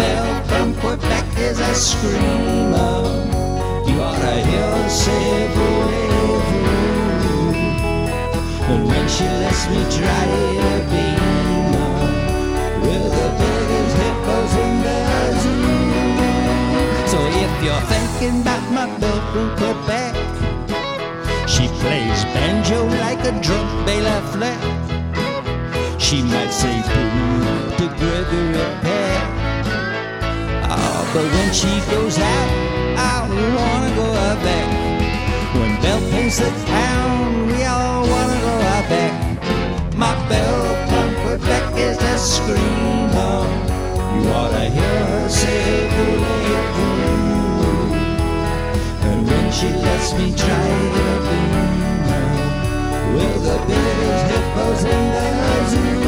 belle from Quebec is a screamer. You ought to hear her say voulez-vous. And when she lets me try to beam her with the biggest hippos in the zoo. So if you're thinking about my belle from Quebec, she plays banjo like a drunk Bela Fleck. She might say boo to Gregory Peck. Oh, but when she goes out, I wanna go out back. When Belle paints the town, we all wanna go out back. My belle from Quebec is a screamer. You ought to hear her say voulez-vous. And when she lets me try to beam her with the biggest hippos in the zoo.